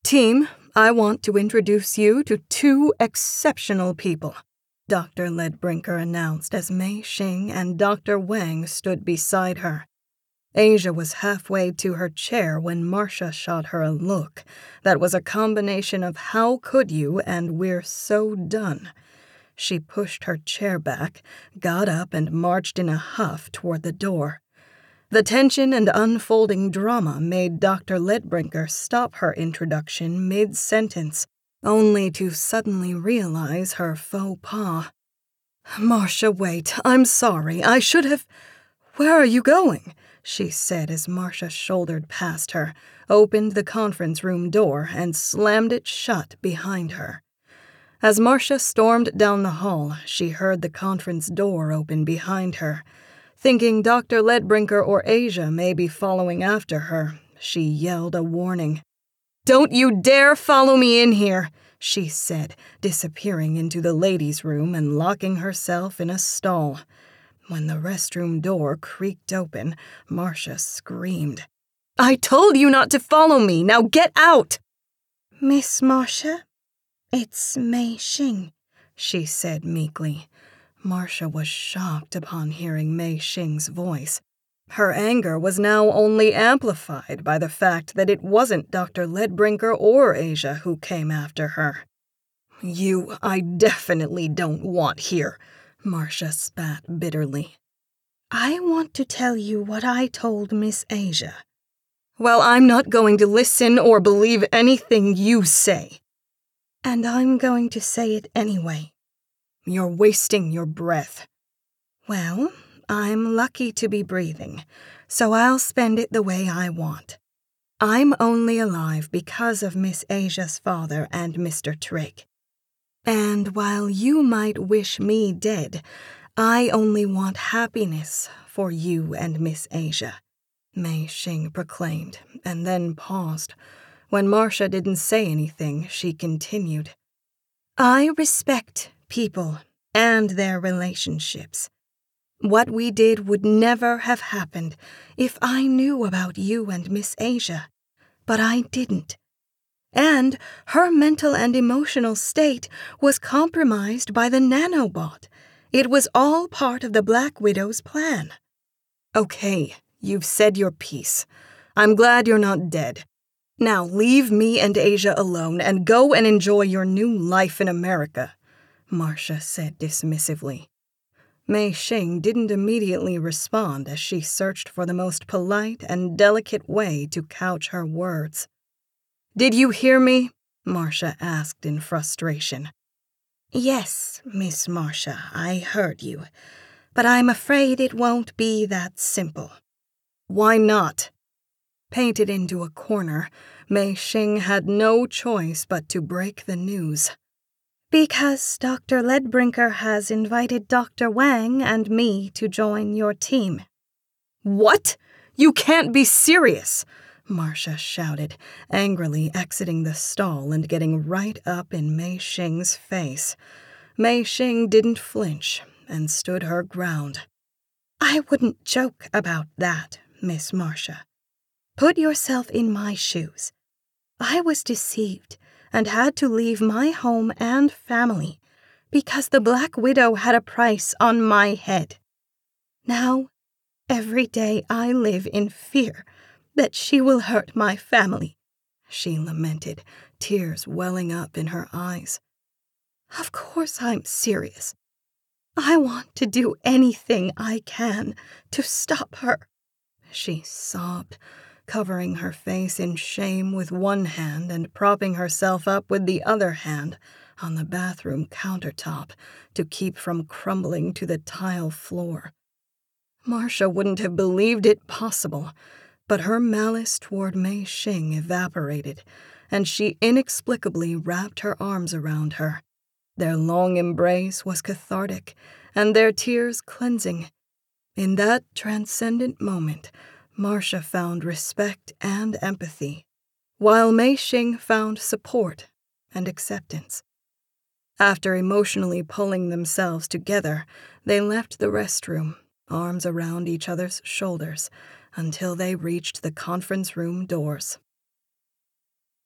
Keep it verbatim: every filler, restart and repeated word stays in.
Team, I want to introduce you to two exceptional people, Doctor Ledbrinker announced as Mei Xing and Doctor Wang stood beside her. Asia was halfway to her chair when Marcia shot her a look that was a combination of how could you and we're so done. She pushed her chair back, got up, and marched in a huff toward the door. The tension and unfolding drama made Doctor Ledbrinker stop her introduction mid-sentence, only to suddenly realize her faux pas. "Marcia, wait. I'm sorry. I should have—" "Where are you going?" she said as Marcia shouldered past her, opened the conference room door, and slammed it shut behind her. As Marcia stormed down the hall, she heard the conference door open behind her. Thinking Doctor Ledbrinker or Asia may be following after her, she yelled a warning. "Don't you dare follow me in here," she said, disappearing into the ladies' room and locking herself in a stall. When the restroom door creaked open, Marcia screamed. "I told you not to follow me! Now get out!" "Miss Marcia, it's Mei Xing," she said meekly. Marcia was shocked upon hearing Mei Xing's voice. Her anger was now only amplified by the fact that it wasn't Doctor Ledbrinker or Asia who came after her. "You, I definitely don't want here," Marcia spat bitterly. "I want to tell you what I told Miss Asia." "Well, I'm not going to listen or believe anything you say." "And I'm going to say it anyway." "You're wasting your breath." "Well, I'm lucky to be breathing, so I'll spend it the way I want. I'm only alive because of Miss Asia's father and Mister Trigg. And while you might wish me dead, I only want happiness for you and Miss Asia," Mei Xing proclaimed, and then paused. When Marcia didn't say anything, she continued. "I respect people and their relationships. What we did would never have happened if I knew about you and Miss Asia, but I didn't. And her mental and emotional state was compromised by the nanobot. It was all part of the Black Widow's plan." "Okay, you've said your piece. I'm glad you're not dead. Now leave me and Asia alone and go and enjoy your new life in America," Marcia said dismissively. Mei Xing didn't immediately respond as she searched for the most polite and delicate way to couch her words. "Did you hear me?" Marcia asked in frustration. "Yes, Miss Marcia, I heard you, but I'm afraid it won't be that simple." "Why not?" Painted into a corner, Mei Xing had no choice but to break the news. "Because Doctor Ledbrinker has invited Doctor Wang and me to join your team." "What? You can't be serious!" Marcia shouted, angrily exiting the stall and getting right up in Mei Xing's face. Mei Xing didn't flinch and stood her ground. "I wouldn't joke about that, Miss Marcia. Put yourself in my shoes. I was deceived and had to leave my home and family because the Black Widow had a price on my head. Now, every day I live in fear that she will hurt my family," she lamented, tears welling up in her eyes. "Of course I'm serious. I want to do anything I can to stop her," she sobbed, covering her face in shame with one hand and propping herself up with the other hand on the bathroom countertop to keep from crumbling to the tile floor. Marcia wouldn't have believed it possible, but her malice toward Mei Xing evaporated, and she inexplicably wrapped her arms around her. Their long embrace was cathartic, and their tears cleansing. In that transcendent moment, Marcia found respect and empathy, while Mei Xing found support and acceptance. After emotionally pulling themselves together, they left the restroom, arms around each other's shoulders, until they reached the conference room doors.